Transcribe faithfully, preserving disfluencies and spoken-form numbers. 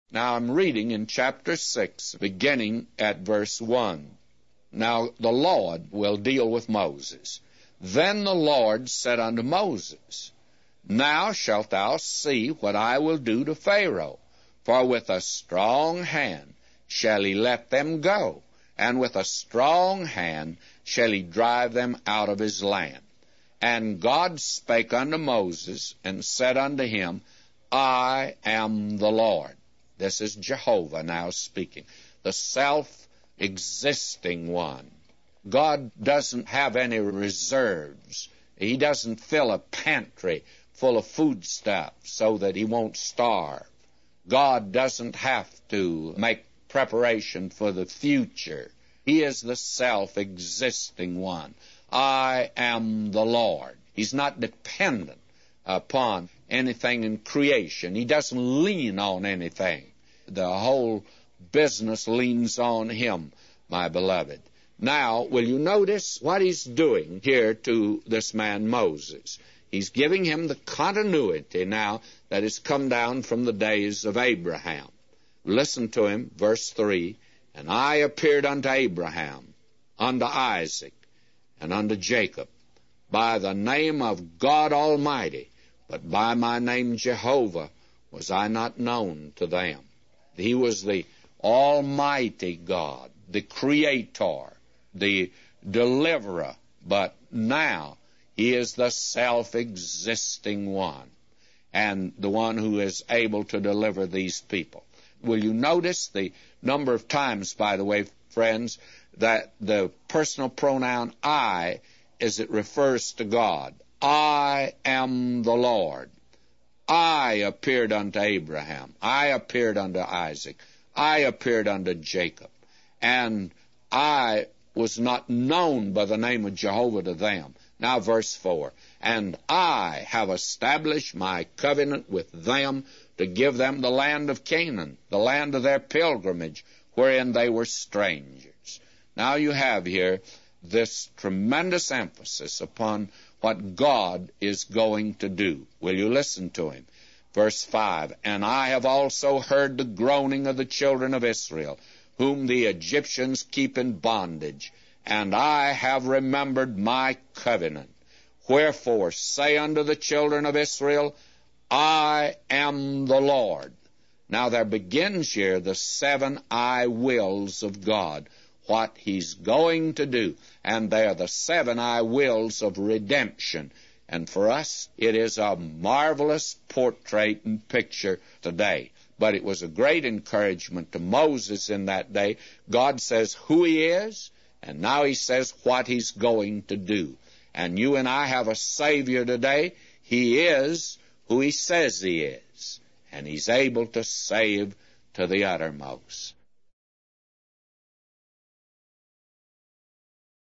Now I'm reading in chapter six, beginning at verse one. Now the Lord will deal with Moses. Then the Lord said unto Moses, Now shalt thou see what I will do to Pharaoh, for with a strong hand shall he let them go, and with a strong hand shall he drive them out of his land. And God spake unto Moses, and said unto him, I am the Lord. This is Jehovah now speaking, the self-existing one. God doesn't have any reserves. He doesn't fill a pantry full of foodstuffs so that he won't starve. God doesn't have to make preparation for the future. He is the self-existing one. I am the Lord. He's not dependent upon anything in creation. He doesn't lean on anything. The whole business leans on him, my beloved. Now, will you notice what he's doing here to this man Moses? He's giving him the continuity now that has come down from the days of Abraham. Listen to him, verse three. And I appeared unto Abraham, unto Isaac, and unto Jacob, by the name of God Almighty, but by my name Jehovah was I not known to them. He was the Almighty God, the Creator, the Deliverer, but now he is the self-existing one, and the one who is able to deliver these people. Will you notice the number of times, by the way, friends, that the personal pronoun I, as it refers to God, I am the Lord. I appeared unto Abraham. I appeared unto Isaac. I appeared unto Jacob. And I was not known by the name of Jehovah to them. Now verse four. And I have established my covenant with them to give them the land of Canaan, the land of their pilgrimage, wherein they were strangers. Now you have here this tremendous emphasis upon what God is going to do. Will you listen to him? Verse five, And I have also heard the groaning of the children of Israel, whom the Egyptians keep in bondage, and I have remembered my covenant. Wherefore say unto the children of Israel, I am the Lord. Now there begins here the seven I wills of God, what he's going to do. And they are the seven I wills of redemption. And for us, it is a marvelous portrait and picture today. But it was a great encouragement to Moses in that day. God says who he is, and now he says what he's going to do. And you and I have a Savior today. He is who he says he is, and he's able to save to the uttermost.